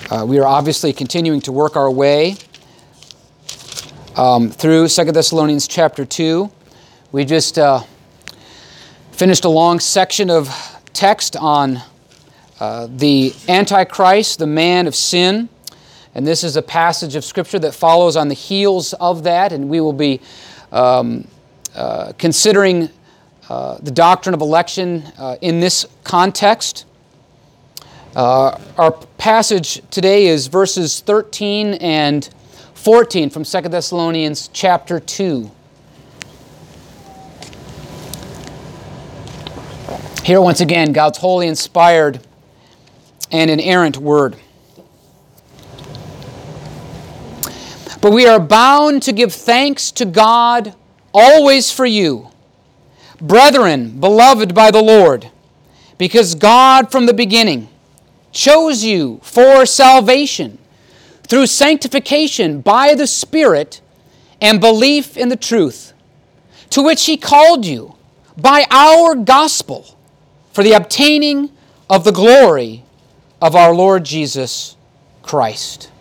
We are obviously continuing to work our way through 2 Thessalonians chapter 2. We just finished a long section of text on the Antichrist, the man of sin. And this is a passage of Scripture that follows on the heels of that, and we will be considering the doctrine of election in this context. Our passage today is verses 13 and 14 from 2 Thessalonians chapter 2. Here once again, God's holy, inspired, and inerrant word. But we are bound to give thanks to God always for you, brethren, beloved by the Lord, because God from the beginning chose you for salvation through sanctification by the Spirit and belief in the truth, to which He called you by our gospel for the obtaining of the glory of our Lord Jesus Christ.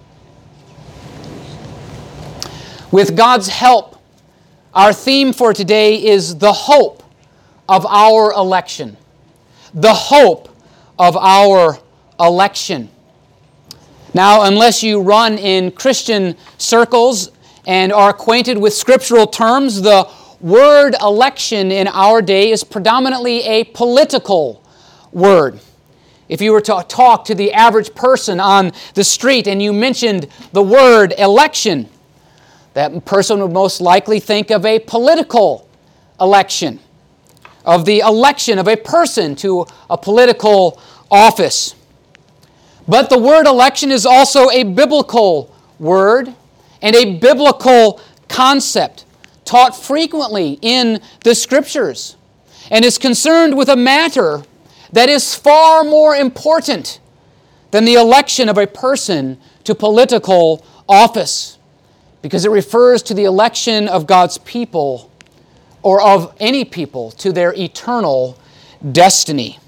With God's help, our theme for today is the hope of our election. The hope of our election. Now, unless you run in Christian circles and are acquainted with scriptural terms, the word election in our day is predominantly a political word. If you were to talk to the average person on the street and you mentioned the word election, that person would most likely think of a political election, of the election of a person to a political office. But the word election is also a biblical word and a biblical concept taught frequently in the Scriptures and is concerned with a matter that is far more important than the election of a person to political office, because it refers to the election of God's people or of any people to their eternal destiny.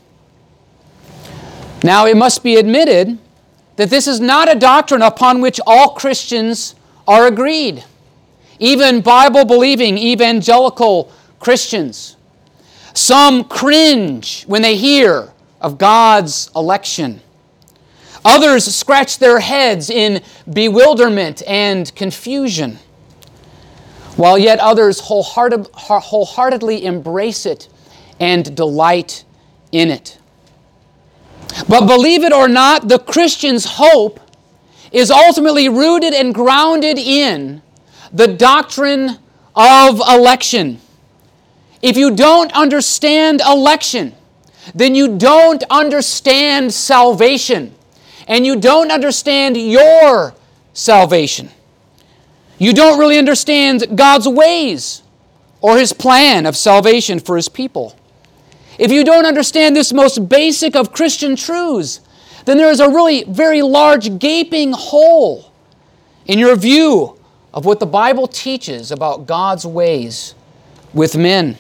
Now, it must be admitted that this is not a doctrine upon which all Christians are agreed. Even Bible-believing evangelical Christians. Some cringe when they hear of God's election. Others scratch their heads in bewilderment and confusion, while yet others wholeheartedly embrace it and delight in it. But believe it or not, the Christian's hope is ultimately rooted and grounded in the doctrine of election. If you don't understand election, then you don't understand salvation, and you don't understand your salvation. You don't really understand God's ways or His plan of salvation for His people. If you don't understand this most basic of Christian truths, then there is a really very large gaping hole in your view of what the Bible teaches about God's ways with men.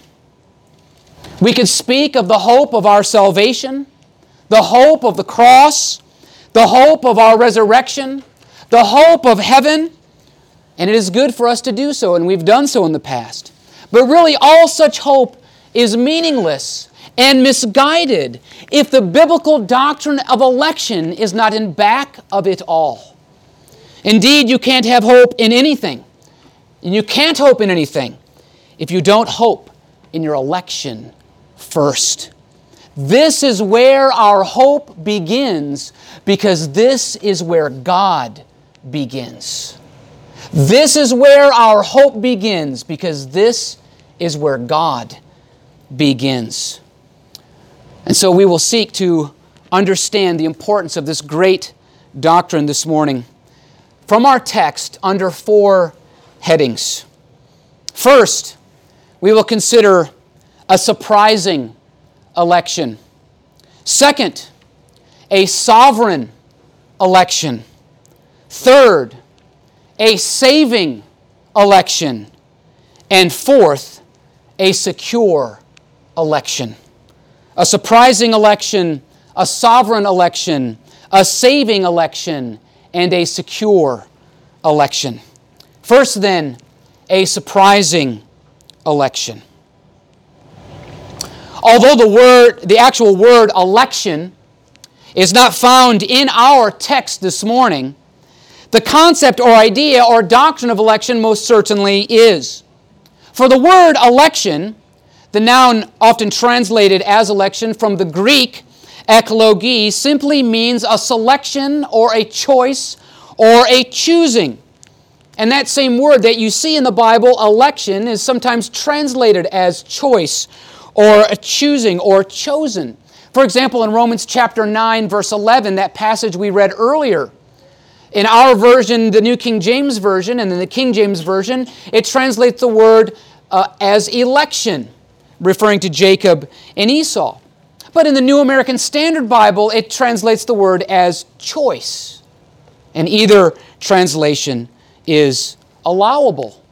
We could speak of the hope of our salvation, the hope of the cross, the hope of our resurrection, the hope of heaven, and it is good for us to do so, and we've done so in the past. But really, all such hope is meaningless and misguided if the biblical doctrine of election is not in back of it all. Indeed, you can't have hope in anything, and you can't hope in anything if you don't hope in your election first. This is where our hope begins, because this is where God begins. This is where our hope begins, because this is where God begins. And so we will seek to understand the importance of this great doctrine this morning from our text under 4 headings. First, we will consider a surprising election. Second, a sovereign election. Third, a saving election. And fourth, a secure election. A surprising election, a sovereign election, a saving election, and a secure election. First, then, a surprising election. Although the actual word election is not found in our text this morning, the concept or idea or doctrine of election most certainly is. For the word election, the noun often translated as election from the Greek eklogi, simply means a selection or a choice or a choosing. And that same word that you see in the Bible, election, is sometimes translated as choice or a choosing or chosen. For example, in Romans chapter 9, verse 11, that passage we read earlier, in our version, the New King James Version, and in the King James Version, it translates the word as election, referring to Jacob and Esau. But in the New American Standard Bible, it translates the word as choice. And either translation is allowable.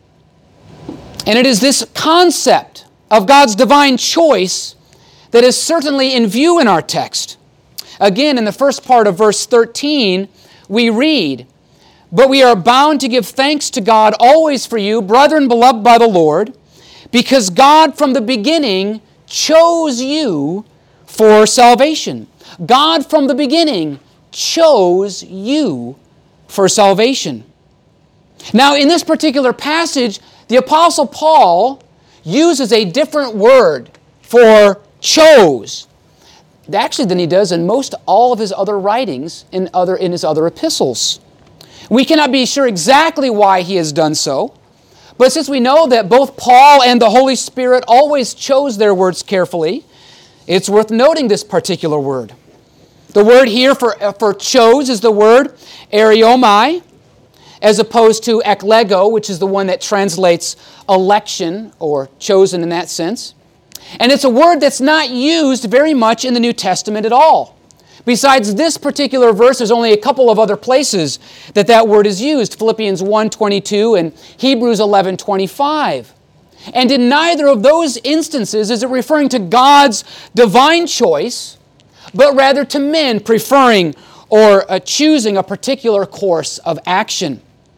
And it is this concept of God's divine choice that is certainly in view in our text. Again, in the first part of verse 13, we read, "But we are bound to give thanks to God always for you, brethren beloved by the Lord, because God from the beginning chose you for salvation." God from the beginning chose you for salvation. Now, in this particular passage, the Apostle Paul uses a different word for chose, actually, than he does in most all of his other writings in his other epistles. We cannot be sure exactly why he has done so, but since we know that both Paul and the Holy Spirit always chose their words carefully, it's worth noting this particular word. The word here for chose is the word ariomai, as opposed to eklego, which is the one that translates election or chosen in that sense. And it's a word that's not used very much in the New Testament at all. Besides this particular verse, there's only a couple of other places that word is used, Philippians 1:22 and Hebrews 11:25. And in neither of those instances is it referring to God's divine choice, but rather to men preferring or choosing a particular course of action.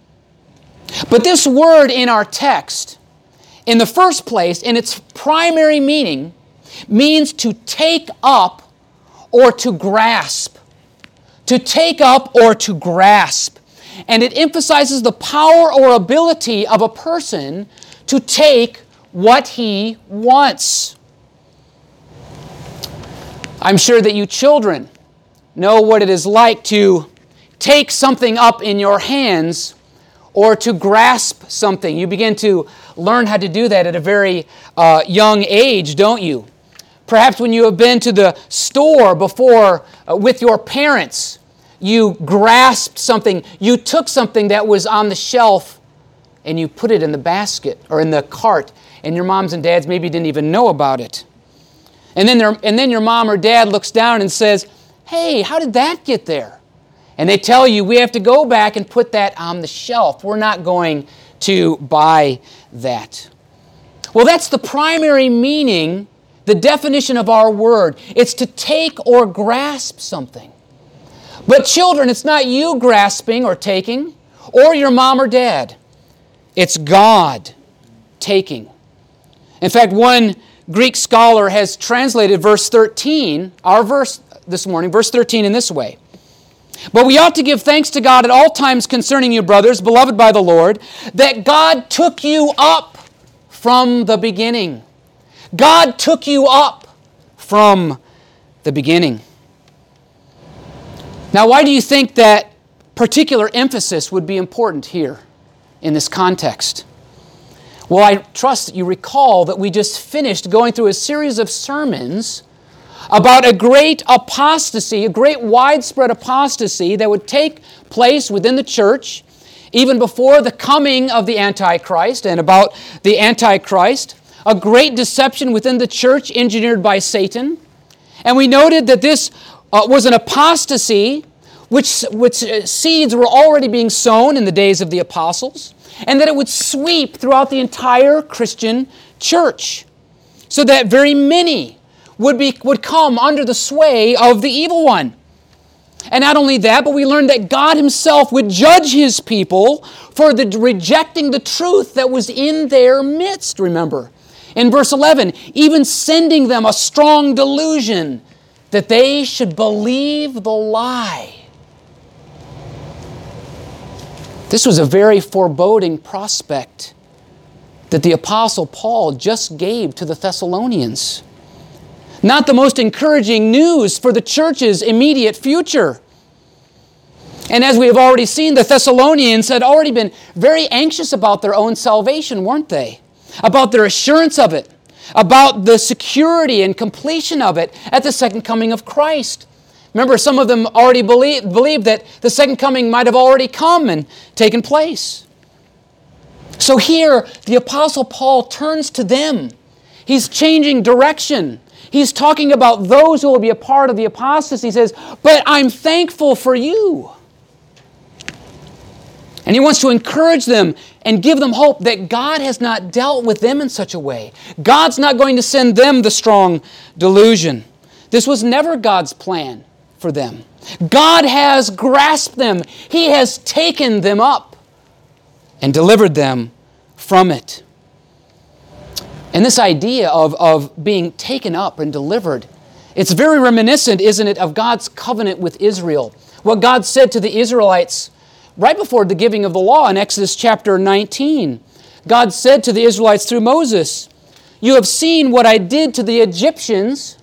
But this word in our text, in the first place, in its primary meaning, means to take up or to grasp. To take up or to grasp. And it emphasizes the power or ability of a person to take what he wants. I'm sure that you children know what it is like to take something up in your hands or to grasp something. You begin to learn how to do that at a very young age, don't you? Perhaps when you have been to the store before with your parents, you grasped something, you took something that was on the shelf and you put it in the basket or in the cart, and your moms and dads maybe didn't even know about it. And then your mom or dad looks down and says, "Hey, how did that get there?" And they tell you, "We have to go back and put that on the shelf. We're not going to buy that." Well, that's the primary meaning, the definition of our word. It's to take or grasp something. But children, it's not you grasping or taking, or your mom or dad. It's God taking. In fact, one Greek scholar has translated verse 13, our verse this morning, verse 13 in this way. "But we ought to give thanks to God at all times concerning you, brothers, beloved by the Lord, that God took you up from the beginning." God took you up from the beginning. Now, why do you think that particular emphasis would be important here in this context? Well, I trust you recall that we just finished going through a series of sermons about a great apostasy, a great widespread apostasy that would take place within the church even before the coming of the Antichrist, and about the Antichrist, a great deception within the church engineered by Satan. And we noted that this was an apostasy which seeds were already being sown in the days of the apostles, and that it would sweep throughout the entire Christian church, so that very many would come under the sway of the evil one. And not only that, but we learn that God Himself would judge His people for rejecting the truth that was in their midst, remember. In verse 11, even sending them a strong delusion that they should believe the lie. This was a very foreboding prospect that the Apostle Paul just gave to the Thessalonians. Not the most encouraging news for the church's immediate future. And as we have already seen, the Thessalonians had already been very anxious about their own salvation, weren't they? About their assurance of it, about the security and completion of it at the second coming of Christ. Remember, some of them already believed that the second coming might have already come and taken place. So here, the Apostle Paul turns to them. He's changing direction. He's talking about those who will be a part of the apostasy. He says, but I'm thankful for you. And he wants to encourage them and give them hope that God has not dealt with them in such a way. God's not going to send them the strong delusion. This was never God's plan for them. God has grasped them. He has taken them up and delivered them from it. And this idea of being taken up and delivered, it's very reminiscent, isn't it, of God's covenant with Israel. What God said to the Israelites right before the giving of the law in Exodus chapter 19. God said to the Israelites through Moses, you have seen what I did to the Egyptians,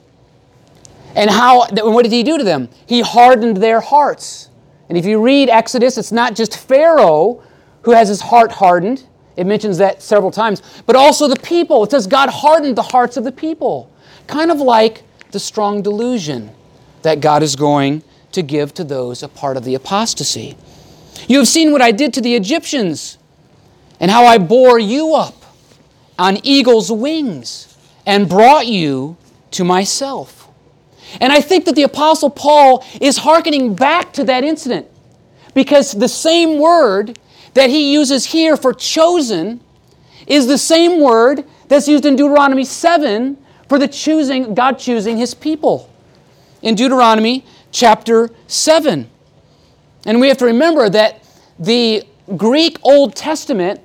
and what did He do to them? He hardened their hearts. And if you read Exodus, it's not just Pharaoh who has his heart hardened. It mentions that several times. But also the people. It says God hardened the hearts of the people. Kind of like the strong delusion that God is going to give to those a part of the apostasy. You have seen what I did to the Egyptians, and how I bore you up on eagle's wings and brought you to myself. And I think that the Apostle Paul is hearkening back to that incident, because the same word that he uses here for chosen is the same word that's used in Deuteronomy 7 for God choosing His people. In Deuteronomy chapter 7. And we have to remember that the Greek Old Testament,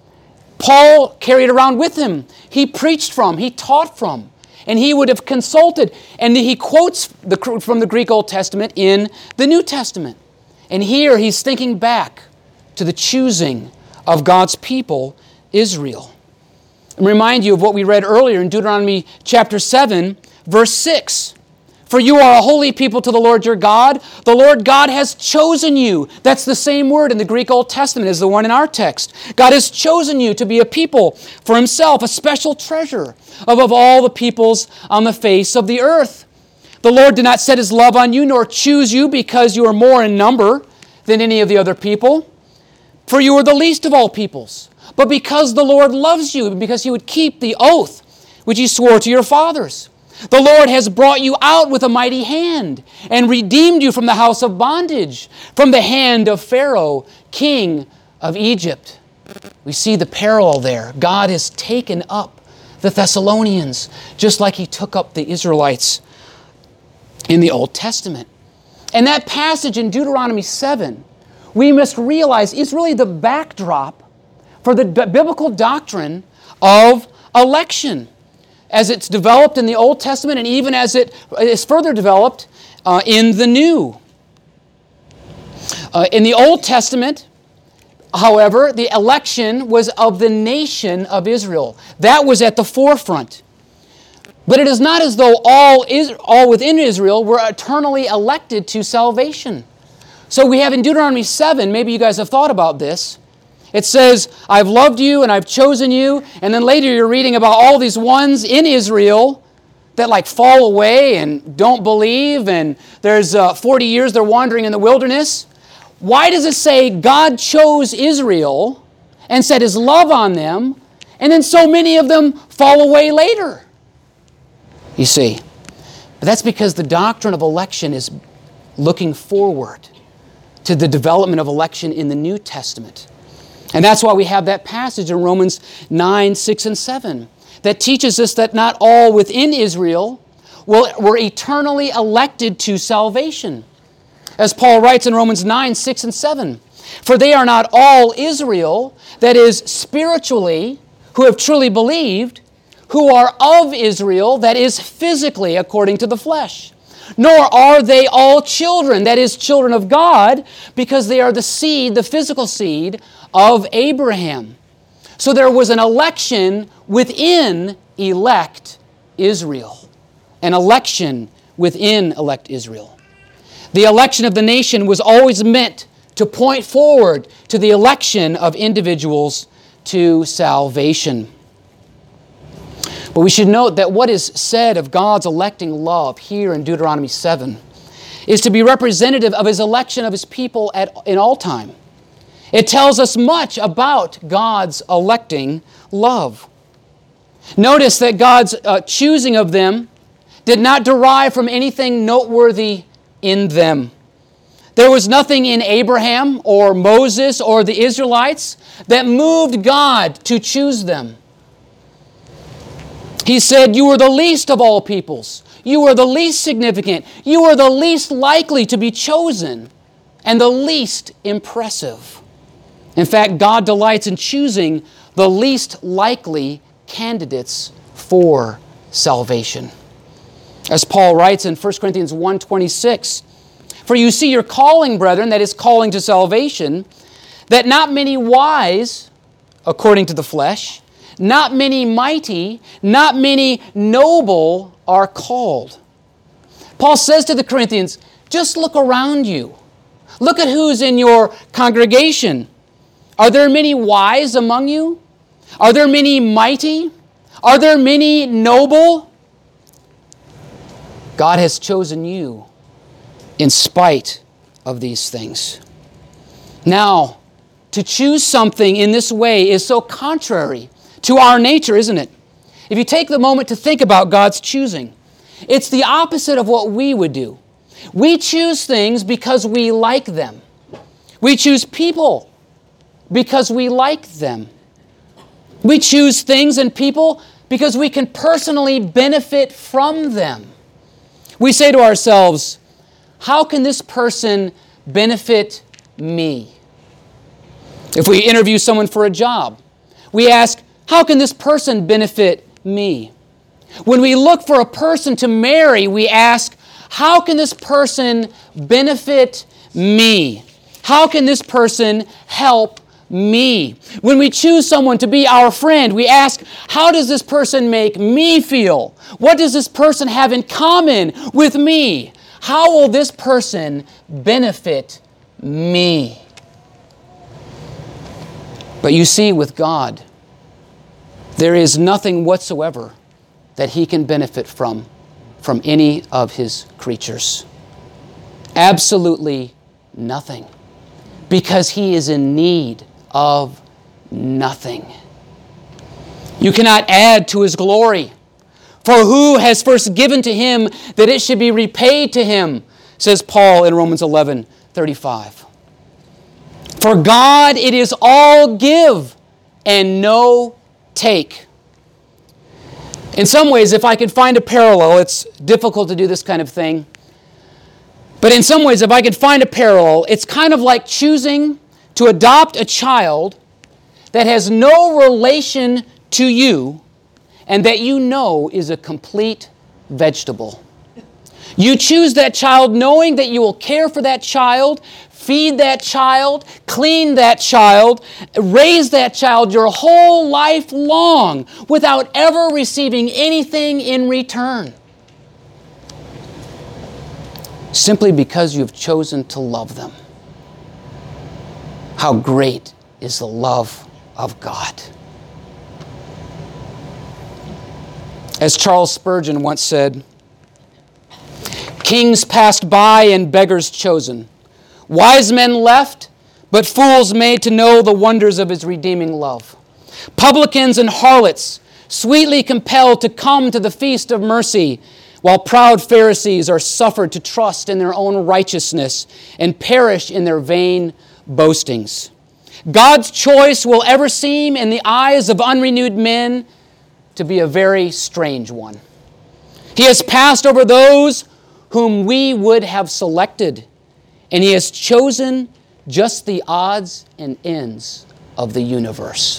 Paul carried around with him. He preached from, he taught from, and he would have consulted. And he quotes from the Greek Old Testament in the New Testament. And here he's thinking back to the choosing of God's people, Israel. And remind you of what we read earlier in Deuteronomy chapter 7, verse 6. For you are a holy people to the Lord your God. The Lord God has chosen you. That's the same word in the Greek Old Testament as the one in our text. God has chosen you to be a people for Himself, a special treasure above all the peoples on the face of the earth. The Lord did not set His love on you, nor choose you because you are more in number than any of the other people. For you are the least of all peoples. But because the Lord loves you, because He would keep the oath which He swore to your fathers. The Lord has brought you out with a mighty hand and redeemed you from the house of bondage, from the hand of Pharaoh, king of Egypt. We see the parallel there. God has taken up the Thessalonians just like He took up the Israelites in the Old Testament. And that passage in Deuteronomy 7, we must realize is really the backdrop for the biblical doctrine of election, as it's developed in the Old Testament and even as it is further developed in the New. In the Old Testament, however, the election was of the nation of Israel. That was at the forefront. But it is not as though all within Israel were eternally elected to salvation. So we have in Deuteronomy 7, maybe you guys have thought about this, it says, I've loved you and I've chosen you. And then later you're reading about all these ones in Israel that fall away and don't believe. And there's 40 years they're wandering in the wilderness. Why does it say God chose Israel and set His love on them, and then so many of them fall away later? You see, but that's because the doctrine of election is looking forward to the development of election in the New Testament. And that's why we have that passage in Romans 9, 6, and 7 that teaches us that not all within Israel were eternally elected to salvation. As Paul writes in Romans 9, 6 and 7, "For they are not all Israel, that is, spiritually, who have truly believed, who are of Israel, that is, physically, according to the flesh. Nor are they all children, that is, children of God, because they are the seed, the physical seed, of Abraham." So there was an election within elect Israel. An election within elect Israel. The election of the nation was always meant to point forward to the election of individuals to salvation. But we should note that what is said of God's electing love here in Deuteronomy 7 is to be representative of His election of His people in all time. It tells us much about God's electing love. Notice that God's choosing of them did not derive from anything noteworthy in them. There was nothing in Abraham or Moses or the Israelites that moved God to choose them. He said, "You are the least of all peoples. You are the least significant. You are the least likely to be chosen and the least impressive." In fact, God delights in choosing the least likely candidates for salvation. As Paul writes in 1 Corinthians 1:26, "For you see your calling, brethren," that is, calling to salvation, "that not many wise, according to the flesh, not many mighty, not many noble are called." Paul says to the Corinthians, just look around you. Look at who's in your congregation. Are there many wise among you? Are there many mighty? Are there many noble? God has chosen you in spite of these things. Now, to choose something in this way is so contrary to our nature, isn't it? If you take the moment to think about God's choosing, it's the opposite of what we would do. We choose things because we like them. We choose people because we like them. We choose things and people because we can personally benefit from them. We say to ourselves, how can this person benefit me? If we interview someone for a job, we ask, how can this person benefit me? When we look for a person to marry, we ask, how can this person benefit me? How can this person help me? When we choose someone to be our friend, we ask, how does this person make me feel? What does this person have in common with me? How will this person benefit me? But you see, with God, there is nothing whatsoever that He can benefit from any of His creatures. Absolutely nothing. Because He is in need of nothing. You cannot add to His glory. For who has first given to Him that it should be repaid to Him, says Paul in Romans 11:35. For God it is all give and no take. In some ways, if I could find a parallel, it's difficult to do this kind of thing. But in some ways, if I could find a parallel, it's kind of like choosing to adopt a child that has no relation to you and that you know is a complete vegetable. You choose that child knowing that you will care for that child, feed that child, clean that child, raise that child your whole life long without ever receiving anything in return. Simply because you've chosen to love them. How great is the love of God. As Charles Spurgeon once said, "Kings passed by and beggars chosen. Wise men left, but fools made to know the wonders of His redeeming love. Publicans and harlots sweetly compelled to come to the feast of mercy, while proud Pharisees are suffered to trust in their own righteousness and perish in their vain boastings. God's choice will ever seem in the eyes of unrenewed men to be a very strange one. He has passed over those whom we would have selected And He has chosen just the odds and ends of the universe.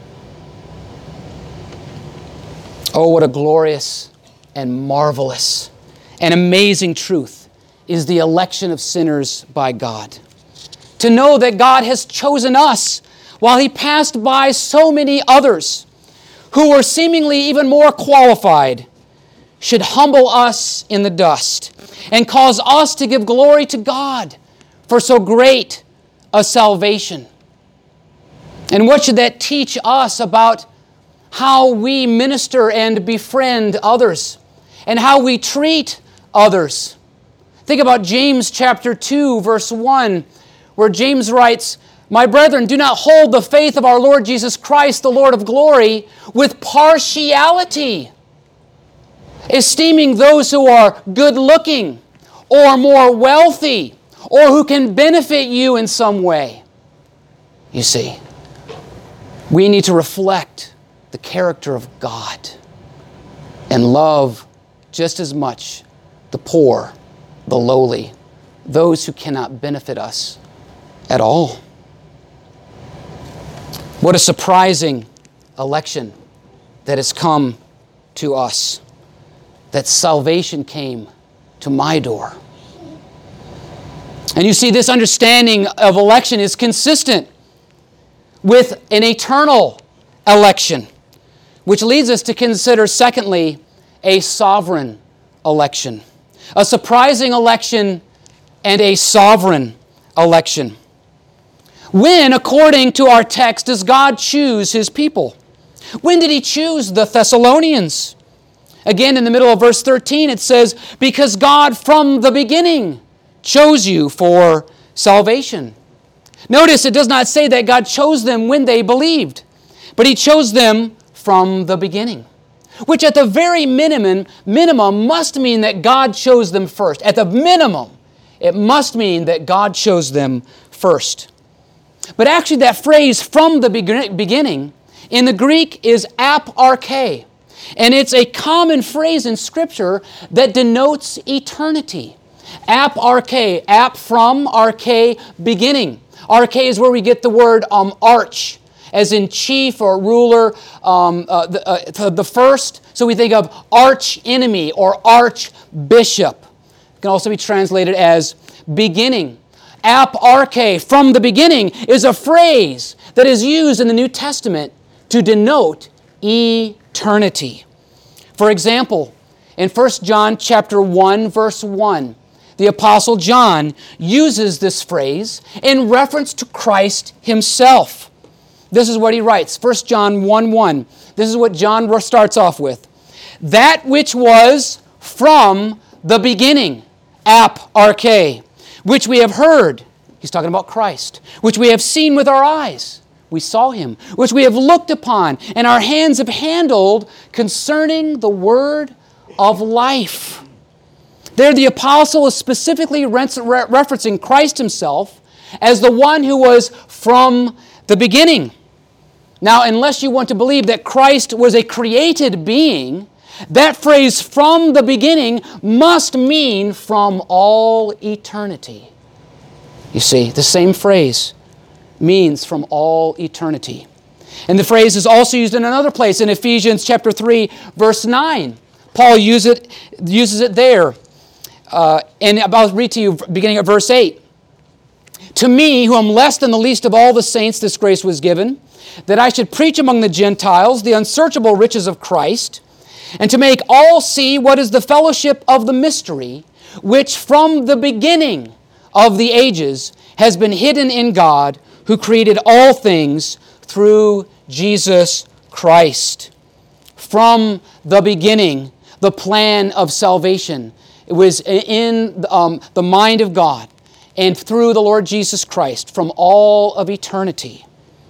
Oh, what a glorious and marvelous and amazing truth is the election of sinners by God. To know that God has chosen us while He passed by so many others who were seemingly even more qualified should humble us in the dust and cause us to give glory to God for so great a salvation. And what should that teach us about how we minister and befriend others and how we treat others? Think about James chapter 2, verse 1, where James writes, "My brethren, do not hold the faith of our Lord Jesus Christ, the Lord of glory, with partiality, esteeming those who are good-looking or more wealthy or who can benefit you in some way." You see, we need to reflect the character of God and love just as much the poor, the lowly, those who cannot benefit us at all. What a surprising election that has come to us, that salvation came to my door. And you see, this understanding of election is consistent with an eternal election, which leads us to consider, secondly, a sovereign election. A surprising election and a sovereign election. When, according to our text, does God choose His people? When did He choose the Thessalonians? Again, in the middle of verse 13, it says, "Because God from the beginning chose you for salvation." Notice it does not say that God chose them when they believed, but He chose them from the beginning, which at the very minimum must mean that God chose them first. At the minimum, it must mean that God chose them first. But actually that phrase, "from the beginning," in the Greek is ap arche, and it's a common phrase in Scripture that denotes eternity. Ap arche, ap from, arche beginning. Arche is where we get the word arch, as in chief or ruler, the first. So we think of arch enemy or archbishop. It can also be translated as beginning. Ap arche, from the beginning, is a phrase that is used in the New Testament to denote eternity. For example, in 1 John chapter 1, verse 1, the Apostle John uses this phrase in reference to Christ Himself. This is what he writes, 1 John 1:1. This is what John starts off with. "That which was from the beginning," ap arche, "which we have heard," he's talking about Christ, "which we have seen with our eyes," we saw Him, "which we have looked upon, and our hands have handled concerning the word of life." There the apostle is specifically referencing Christ Himself as the one who was from the beginning. Now, unless you want to believe that Christ was a created being, that phrase, "from the beginning," must mean from all eternity. You see, the same phrase means from all eternity. And the phrase is also used in another place in Ephesians chapter 3, verse 9. Paul uses it there. And I'll read to you beginning at verse 8. "To me, who am less than the least of all the saints, this grace was given, that I should preach among the Gentiles the unsearchable riches of Christ, and to make all see what is the fellowship of the mystery, which from the beginning of the ages has been hidden in God, who created all things through Jesus Christ." From the beginning, the plan of salvation, it was in the mind of God and through the Lord Jesus Christ from all of eternity.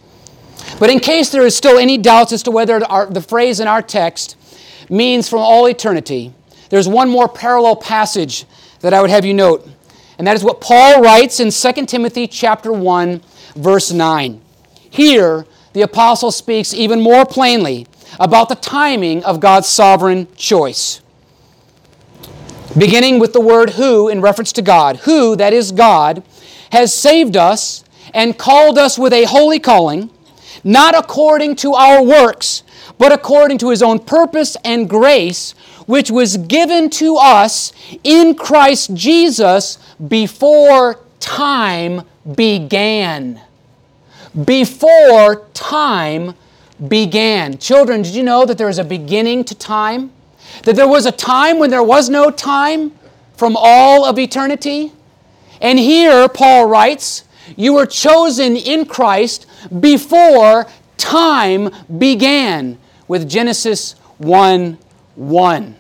But in case there is still any doubts as to whether the phrase in our text means from all eternity, there's one more parallel passage that I would have you note, and that is what Paul writes in 2 Timothy chapter 1, verse 9. Here, the apostle speaks even more plainly about the timing of God's sovereign choice. beginning with the word who in reference to God. Who, that is God, has saved us and called us with a holy calling, not according to our works, but according to His own purpose and grace, which was given to us in Christ Jesus before time began. Before time began. Children, did you know that there is a beginning to time? That there was a time when there was no time from all of eternity? And here Paul writes, you were chosen in Christ before time began, with Genesis 1:1.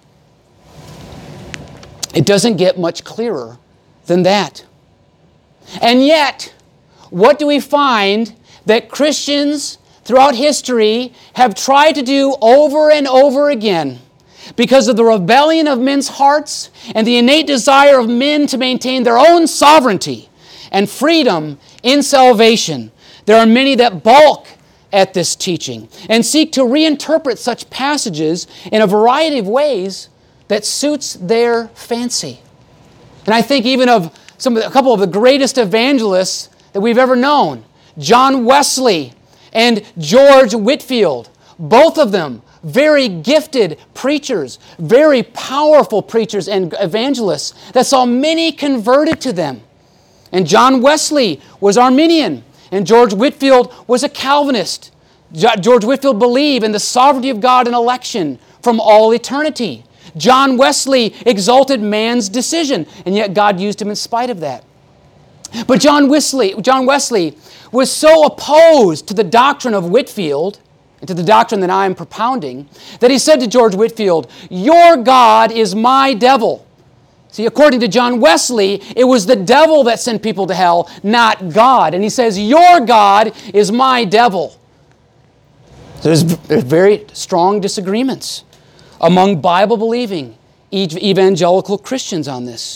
It doesn't get much clearer than that. And yet, what do we find that Christians throughout history have tried to do over and over again? Because of the rebellion of men's hearts and the innate desire of men to maintain their own sovereignty and freedom in salvation, there are many that balk at this teaching and seek to reinterpret such passages in a variety of ways that suits their fancy. And I think even of a couple of the greatest evangelists that we've ever known, John Wesley and George Whitefield, both of them very gifted preachers, very powerful preachers and evangelists that saw many converted to them. And John Wesley was Arminian, and George Whitefield was a Calvinist. George Whitefield believed in the sovereignty of God in election from all eternity. John Wesley exalted man's decision, and yet God used him in spite of that. But John Wesley was so opposed to the doctrine of Whitefield, and to the doctrine that I am propounding, that he said to George Whitefield, "Your God is my devil." See, according to John Wesley, it was the devil that sent people to hell, not God. And he says, "Your God is my devil." There's very strong disagreements among Bible-believing evangelical Christians on this.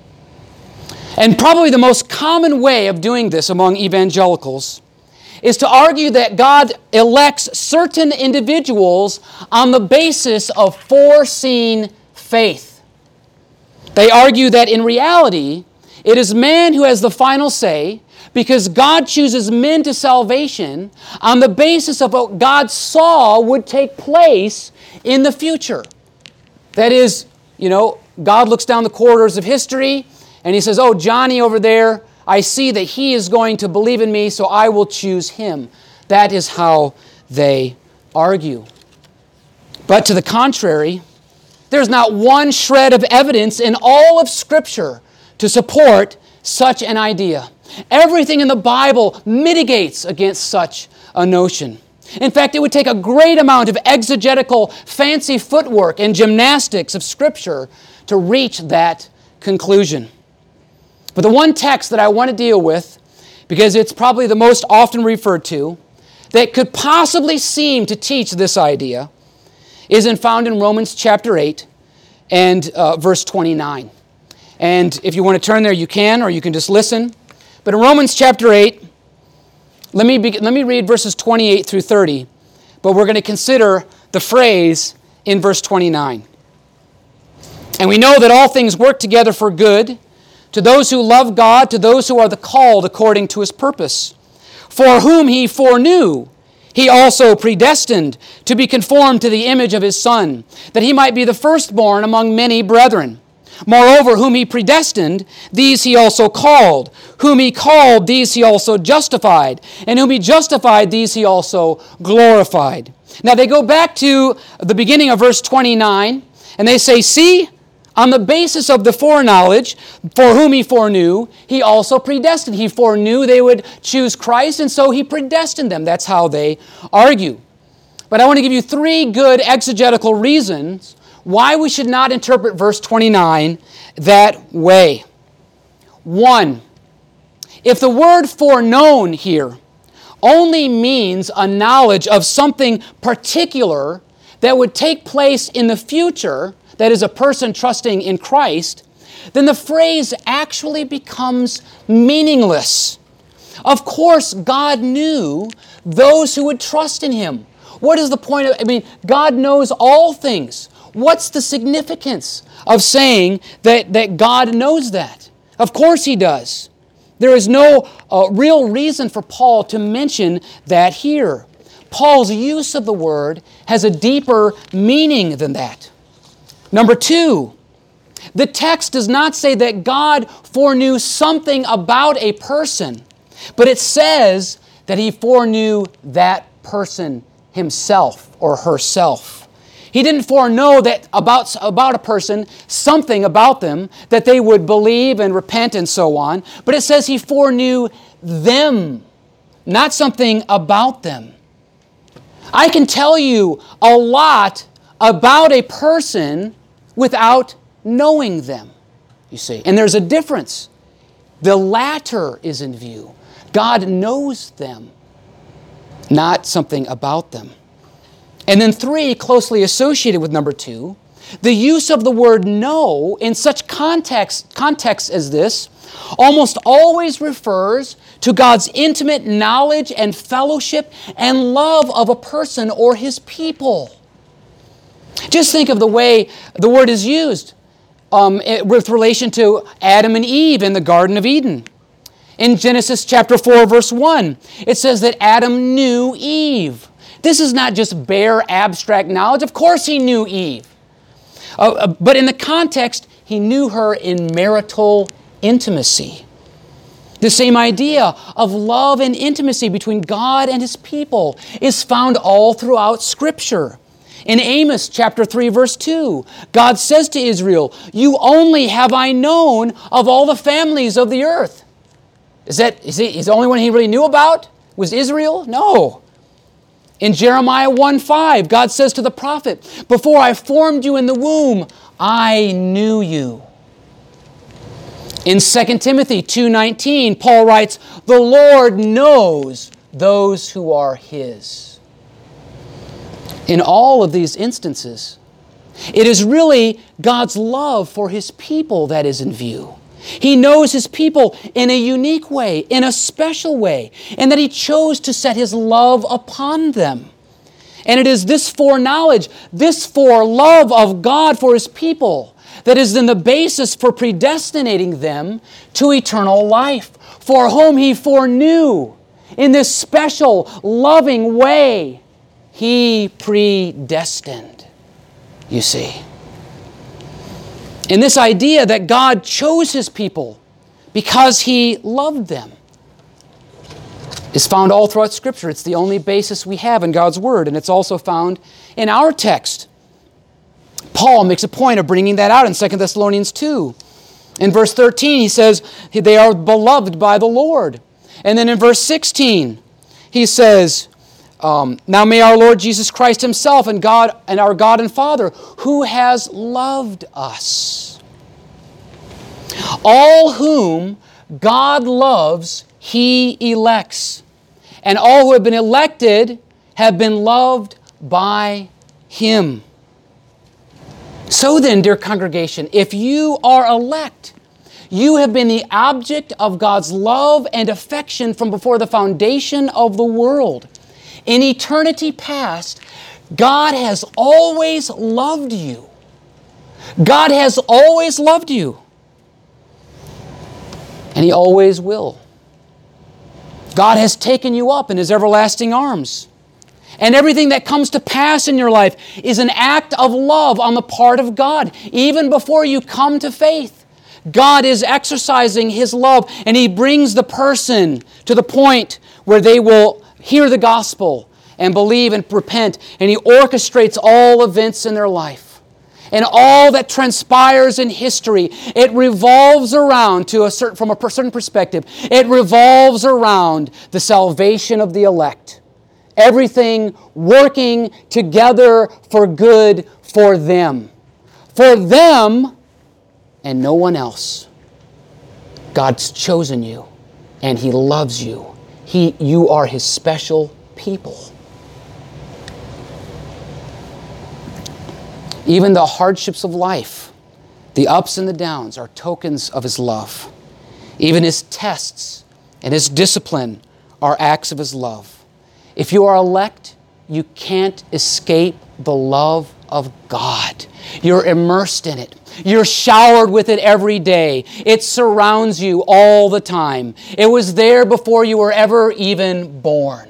And probably the most common way of doing this among evangelicals is to argue that God elects certain individuals on the basis of foreseen faith. They argue that in reality, it is man who has the final say because God chooses men to salvation on the basis of what God saw would take place in the future. That is, God looks down the corridors of history and He says, "Oh, Johnny over there, I see that he is going to believe in me, so I will choose him." That is how they argue. But to the contrary, there's not one shred of evidence in all of Scripture to support such an idea. Everything in the Bible mitigates against such a notion. In fact, it would take a great amount of exegetical fancy footwork and gymnastics of Scripture to reach that conclusion. But the one text that I want to deal with, because it's probably the most often referred to, that could possibly seem to teach this idea, is found in Romans chapter 8 and verse 29. And if you want to turn there, you can, or you can just listen. But in Romans chapter 8, let me read verses 28 through 30, but we're going to consider the phrase in verse 29. "And we know that all things work together for good, to those who love God, to those who are the called according to His purpose. For whom He foreknew, He also predestined to be conformed to the image of His Son, that He might be the firstborn among many brethren. Moreover, whom He predestined, these He also called. Whom He called, these He also justified. And whom He justified, these He also glorified." Now they go back to the beginning of verse 29, and they say, "See, on the basis of the foreknowledge, for whom He foreknew, He also predestined." He foreknew they would choose Christ, and so He predestined them. That's how they argue. But I want to give you 3 good exegetical reasons why we should not interpret verse 29 that way. 1, if the word foreknown here only means a knowledge of something particular that would take place in the future, that is, a person trusting in Christ, then the phrase actually becomes meaningless. Of course, God knew those who would trust in Him. What is the point of, God knows all things. What's the significance of saying that God knows that. Of course He does. There is no real reason for Paul to mention that here. Paul's use of the word has a deeper meaning than that. Number two, the text does not say that God foreknew something about a person, but it says that He foreknew that person himself or herself. He didn't foreknow that about a person, something about them, that they would believe and repent and so on, but it says He foreknew them, not something about them. I can tell you a lot about a person without knowing them, you see. And there's a difference. The latter is in view. God knows them, not something about them. And then three, closely associated with number two, the use of the word know in such context as this almost always refers to God's intimate knowledge and fellowship and love of a person or His people. Just think of the way the word is used with relation to Adam and Eve in the Garden of Eden. In Genesis chapter 4, verse 1, it says that Adam knew Eve. This is not just bare abstract knowledge. Of course he knew Eve. But in the context, he knew her in marital intimacy. The same idea of love and intimacy between God and His people is found all throughout Scripture. In Amos chapter 3, verse 2, God says to Israel, "You only have I known of all the families of the earth." Is the only one He really knew about? Was Israel? No. In Jeremiah 1:5, God says to the prophet, "Before I formed you in the womb, I knew you." In 2 Timothy 2:19, Paul writes, "The Lord knows those who are His." In all of these instances, it is really God's love for His people that is in view. He knows His people in a unique way, in a special way, and that He chose to set His love upon them. And it is this foreknowledge, this forelove of God for His people that is then the basis for predestinating them to eternal life, for whom He foreknew in this special, loving way. He predestined, you see. And this idea that God chose His people because He loved them is found all throughout Scripture. It's the only basis we have in God's Word, and it's also found in our text. Paul makes a point of bringing that out in 2 Thessalonians 2. In verse 13, he says, they are beloved by the Lord. And then in verse 16, he says, now may our Lord Jesus Christ Himself and our God and Father, who has loved us. All whom God loves, He elects. And all who have been elected have been loved by Him. So then, dear congregation, if you are elect, you have been the object of God's love and affection from before the foundation of the world. In eternity past, God has always loved you. God has always loved you. And He always will. God has taken you up in His everlasting arms. And everything that comes to pass in your life is an act of love on the part of God. Even before you come to faith, God is exercising His love, and He brings the person to the point where they will hear the gospel and believe and repent, and He orchestrates all events in their life. And all that transpires in history, it revolves around, from a certain perspective, it revolves around the salvation of the elect. Everything working together for good for them. For them and no one else. God's chosen you, and He loves you. You are His special people. Even the hardships of life, the ups and the downs, are tokens of His love. Even His tests and His discipline are acts of His love. If you are elect, you can't escape the love of God. You're immersed in it. You're showered with it every day. It surrounds you all the time. It was there before you were ever even born.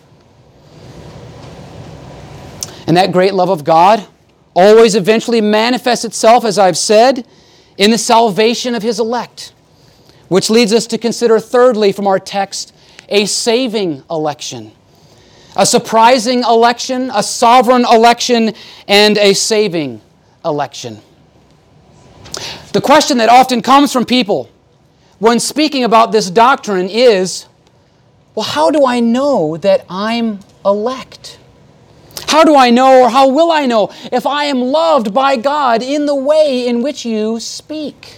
And that great love of God always eventually manifests itself, as I've said, in the salvation of His elect. Which leads us to consider thirdly from our text, a saving election. A surprising election, a sovereign election, and a saving election. The question that often comes from people when speaking about this doctrine is, well, how do I know that I'm elect? How do I know, or how will I know if I am loved by God in the way in which you speak?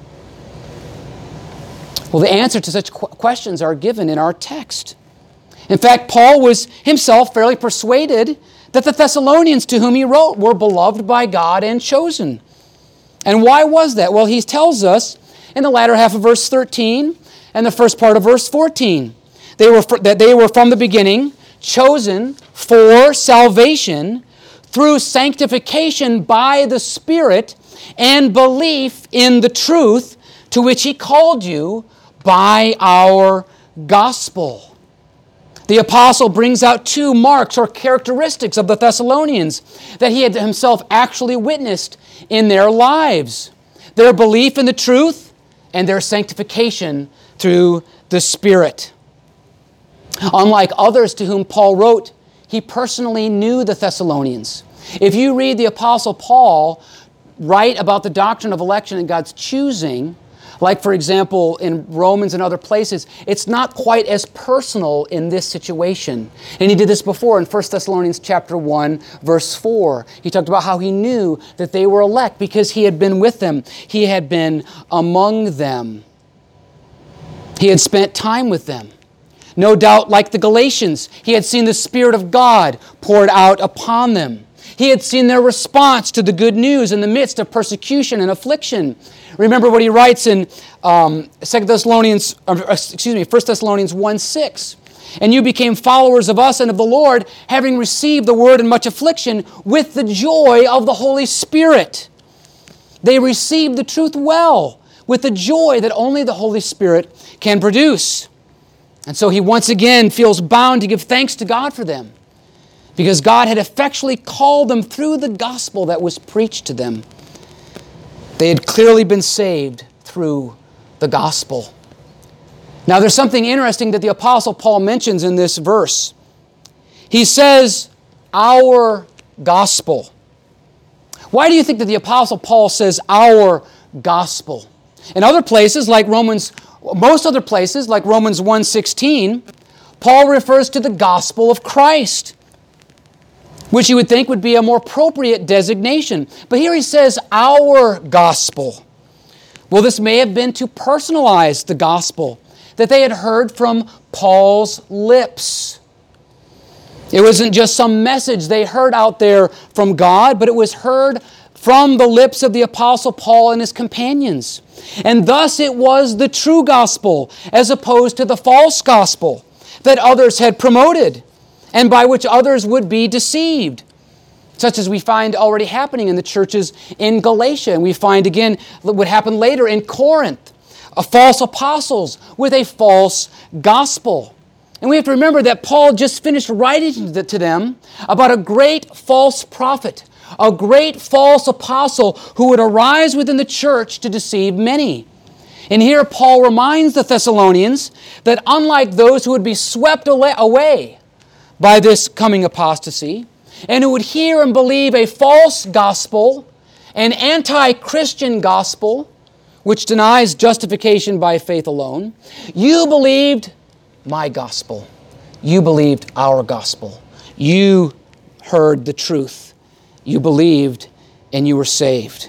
Well, the answer to such questions are given in our text. In fact, Paul was himself fairly persuaded that the Thessalonians to whom he wrote were beloved by God and chosen. And why was that? Well, he tells us in the latter half of verse 13 and the first part of verse 14 that they were from the beginning chosen for salvation through sanctification by the Spirit and belief in the truth to which He called you by our gospel. The apostle brings out two marks or characteristics of the Thessalonians that he had himself actually witnessed in their lives: their belief in the truth and their sanctification through the Spirit. Unlike others to whom Paul wrote, he personally knew the Thessalonians. If you read the apostle Paul write about the doctrine of election and God's choosing, like, for example, in Romans and other places, it's not quite as personal in this situation. And he did this before in 1 Thessalonians chapter 1, verse 4. He talked about how he knew that they were elect because he had been with them. He had been among them. He had spent time with them. No doubt, like the Galatians, he had seen the Spirit of God poured out upon them. He had seen their response to the good news in the midst of persecution and affliction. Remember what he writes in 1 Thessalonians 1:6. And you became followers of us and of the Lord, having received the word in much affliction with the joy of the Holy Spirit. They received the truth well, with the joy that only the Holy Spirit can produce. And so he once again feels bound to give thanks to God for them, because God had effectually called them through the gospel that was preached to them. They had clearly been saved through the gospel. Now, there's something interesting that the Apostle Paul mentions in this verse. He says, our gospel. Why do you think that the Apostle Paul says our gospel? In other places, most other places, like Romans 1:16, Paul refers to the gospel of Christ, which you would think would be a more appropriate designation. But here he says, our gospel. Well, this may have been to personalize the gospel that they had heard from Paul's lips. It wasn't just some message they heard out there from God, but it was heard from the lips of the Apostle Paul and his companions. And thus it was the true gospel, as opposed to the false gospel that others had promoted, and by which others would be deceived, such as we find already happening in the churches in Galatia. And we find again what would happen later in Corinth, false apostles with a false gospel. And we have to remember that Paul just finished writing to them about a great false prophet, a great false apostle who would arise within the church to deceive many. And here Paul reminds the Thessalonians that unlike those who would be swept away by this coming apostasy, and who would hear and believe a false gospel, an anti-Christian gospel, which denies justification by faith alone, you believed my gospel. You believed our gospel. You heard the truth. You believed and you were saved.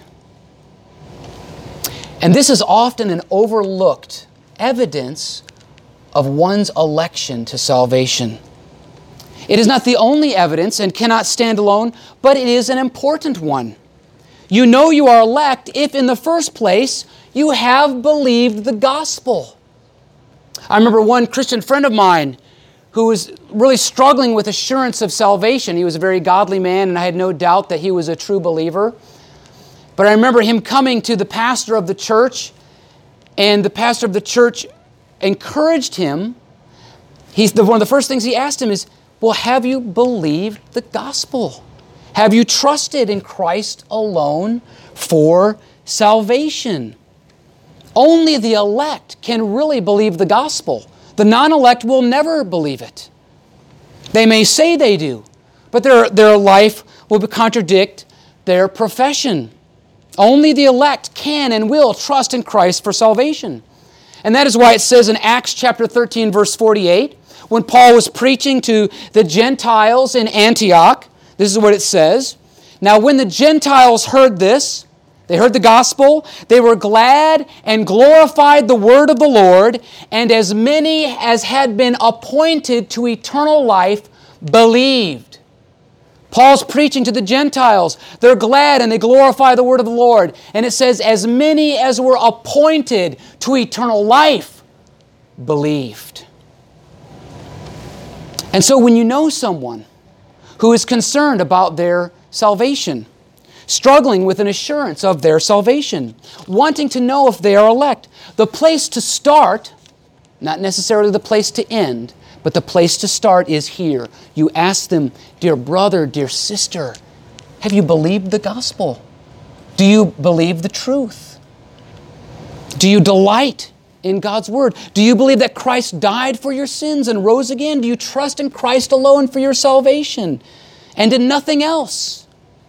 And this is often an overlooked evidence of one's election to salvation. It is not the only evidence and cannot stand alone, but it is an important one. You know you are elect if in the first place you have believed the gospel. I remember one Christian friend of mine who was really struggling with assurance of salvation. He was a very godly man, and I had no doubt that he was a true believer. But I remember him coming to the pastor of the church, and the pastor of the church encouraged him. One of the first things he asked him is, well, have you believed the gospel? Have you trusted in Christ alone for salvation? Only the elect can really believe the gospel. The non-elect will never believe it. They may say they do, but their life will contradict their profession. Only the elect can and will trust in Christ for salvation. And that is why it says in Acts chapter 13, verse 48, when Paul was preaching to the Gentiles in Antioch, this is what it says. Now when the Gentiles heard this, they heard the gospel, they were glad and glorified the word of the Lord, and as many as had been appointed to eternal life believed. Paul's preaching to the Gentiles. They're glad and they glorify the word of the Lord. And it says, as many as were appointed to eternal life believed. And so when you know someone who is concerned about their salvation, struggling with an assurance of their salvation, wanting to know if they are elect, the place to start, not necessarily the place to end, but the place to start is here. You ask them, dear brother, dear sister, have you believed the gospel? Do you believe the truth? Do you delight in God's word? Do you believe that Christ died for your sins and rose again? Do you trust in Christ alone for your salvation and in nothing else?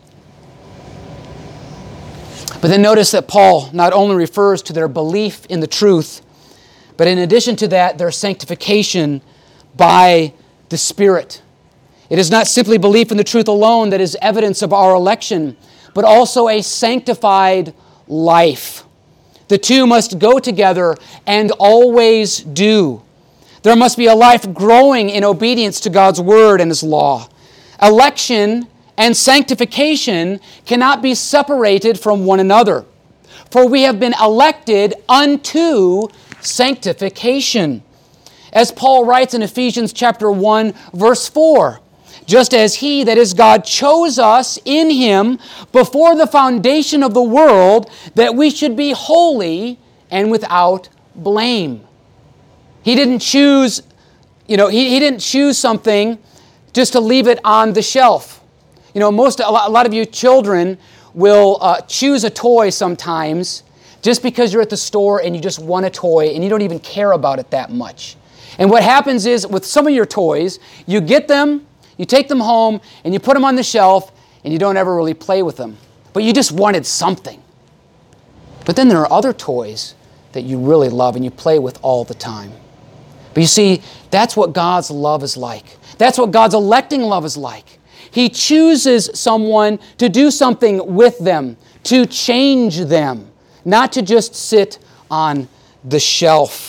But then notice that Paul not only refers to their belief in the truth, but in addition to that, their sanctification by the Spirit. It is not simply belief in the truth alone that is evidence of our election, but also a sanctified life. The two must go together and always do. There must be a life growing in obedience to God's Word and His law. Election and sanctification cannot be separated from one another, for we have been elected unto sanctification. As Paul writes in Ephesians chapter 1, verse 4, just as He, that is God, chose us in Him before the foundation of the world, that we should be holy and without blame. He didn't choose, He didn't choose something just to leave it on the shelf. A lot of you children will choose a toy sometimes just because you're at the store and you just want a toy and you don't even care about it that much. And what happens is, with some of your toys, you get them, you take them home, and you put them on the shelf, and you don't ever really play with them. But you just wanted something. But then there are other toys that you really love and you play with all the time. But you see, that's what God's love is like. That's what God's electing love is like. He chooses someone to do something with them, to change them, not to just sit on the shelf.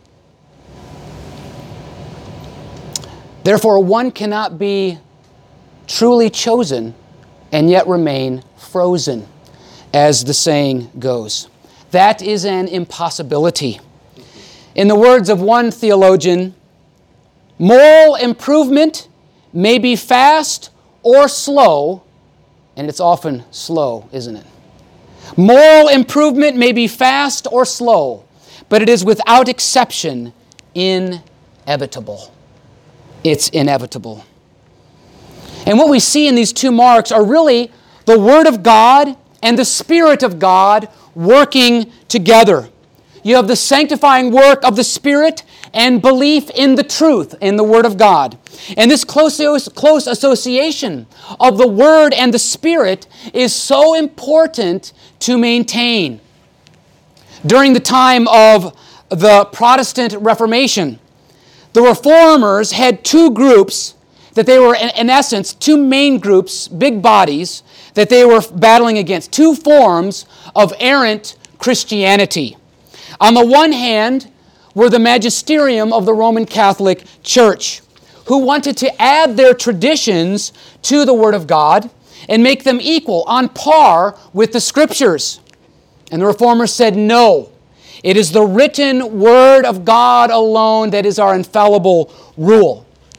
Therefore, one cannot be truly chosen and yet remain frozen, as the saying goes. That is an impossibility. In the words of one theologian, moral improvement may be fast or slow, and it's often slow, isn't it? Moral improvement may be fast or slow, but it is without exception inevitable. It's inevitable. And what we see in these two marks are really the Word of God and the Spirit of God working together. You have the sanctifying work of the Spirit and belief in the truth in the Word of God. And this close association of the Word and the Spirit is so important to maintain. During the time of the Protestant Reformation, the Reformers had two groups that they were, in essence, two main groups, big bodies, that they were battling against. Two forms of errant Christianity. On the one hand were the magisterium of the Roman Catholic Church, who wanted to add their traditions to the Word of God and make them equal, on par with the Scriptures. And the Reformers said, no. It is the written Word of God alone that is our infallible rule.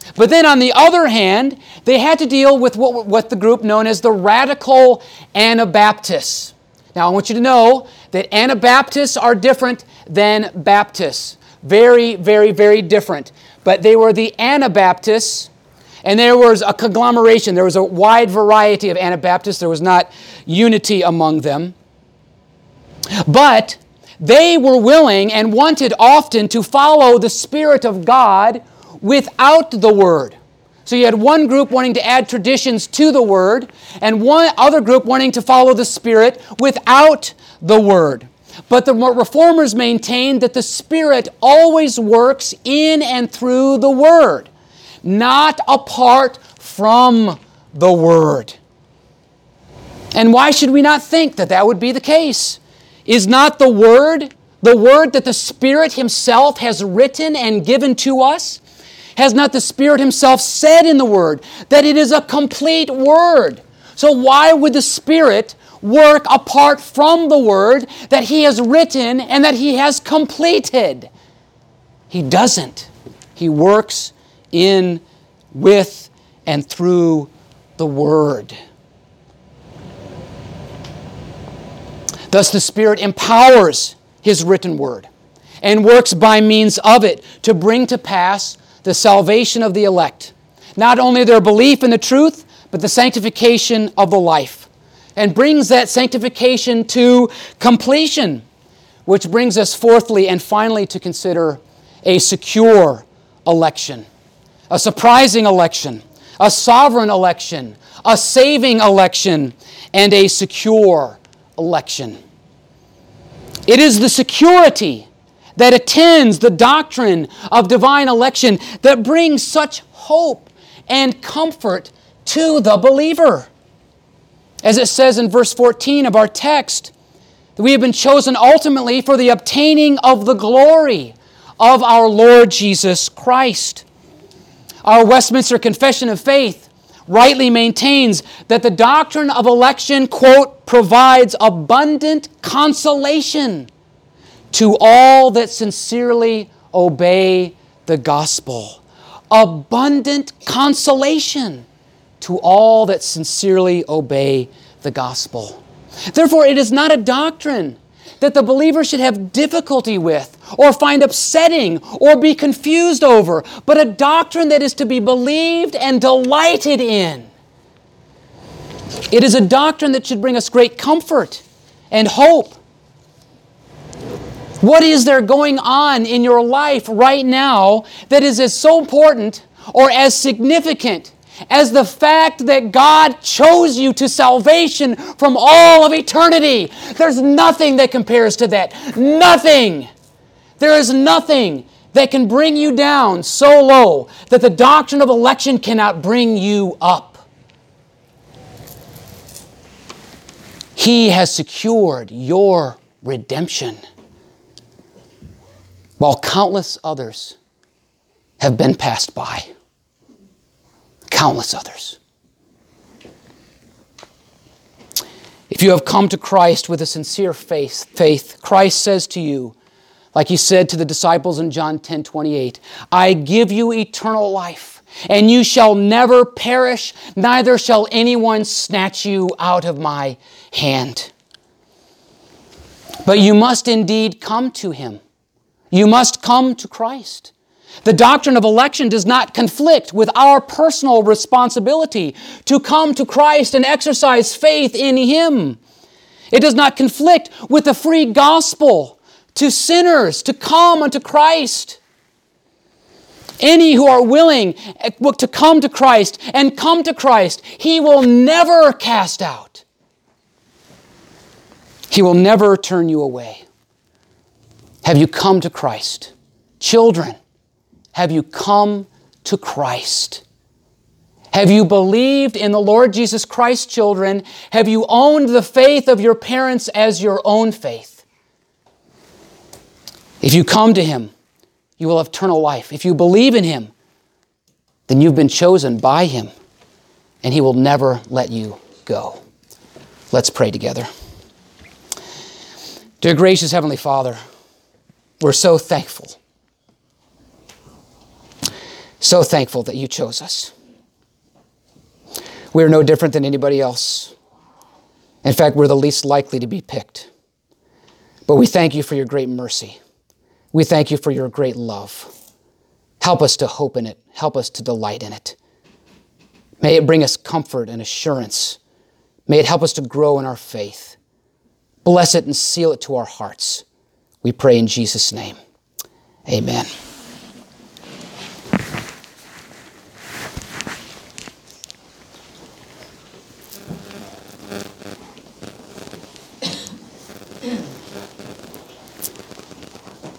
But then on the other hand, they had to deal with what the group known as the radical Anabaptists. Now I want you to know that Anabaptists are different than Baptists. Very, very, very different. But they were the Anabaptists, and there was a conglomeration. There was a wide variety of Anabaptists. There was not unity among them. But they were willing and wanted often to follow the Spirit of God without the Word. So you had one group wanting to add traditions to the Word, and one other group wanting to follow the Spirit without the Word. But the Reformers maintained that the Spirit always works in and through the Word, not apart from the Word. And why should we not think that that would be the case? Is not the Word that the Spirit Himself has written and given to us? Has not the Spirit Himself said in the Word that it is a complete Word? So why would the Spirit work apart from the Word that He has written and that He has completed? He doesn't. He works in, with, and through the Word. Thus the Spirit empowers His written Word and works by means of it to bring to pass the salvation of the elect. Not only their belief in the truth, but the sanctification of the life. And brings that sanctification to completion. Which brings us fourthly and finally to consider a secure election. A surprising election. A sovereign election. A saving election. And a secure election. It is the security that attends the doctrine of divine election that brings such hope and comfort to the believer. As it says in verse 14 of our text, that we have been chosen ultimately for the obtaining of the glory of our Lord Jesus Christ. Our Westminster Confession of Faith rightly maintains that the doctrine of election, quote, provides abundant consolation to all that sincerely obey the gospel. Abundant consolation to all that sincerely obey the gospel. Therefore, it is not a doctrine that the believer should have difficulty with or find upsetting or be confused over, but a doctrine that is to be believed and delighted in. It is a doctrine that should bring us great comfort and hope. What is there going on in your life right now that is as so important or as significant as the fact that God chose you to salvation from all of eternity? There's nothing that compares to that. Nothing. There is nothing that can bring you down so low that the doctrine of election cannot bring you up. He has secured your redemption, while countless others have been passed by. Countless others. If you have come to Christ with a sincere faith, Christ says to you, like He said to the disciples in John 10:28, I give you eternal life, and you shall never perish, neither shall anyone snatch you out of my hand. But you must indeed come to Him. You must come to Christ. The doctrine of election does not conflict with our personal responsibility to come to Christ and exercise faith in Him. It does not conflict with the free gospel to sinners to come unto Christ. Any who are willing to come to Christ and come to Christ, He will never cast out. He will never turn you away. Have you come to Christ? Children, have you come to Christ? Have you believed in the Lord Jesus Christ, children? Have you owned the faith of your parents as your own faith? If you come to Him, you will have eternal life. If you believe in Him, then you've been chosen by Him, and He will never let you go. Let's pray together. Dear gracious Heavenly Father, we're so thankful. So thankful that you chose us. We're no different than anybody else. In fact, we're the least likely to be picked. But we thank you for your great mercy. We thank you for your great love. Help us to hope in it. Help us to delight in it. May it bring us comfort and assurance. May it help us to grow in our faith. Bless it and seal it to our hearts. We pray in Jesus' name. Amen.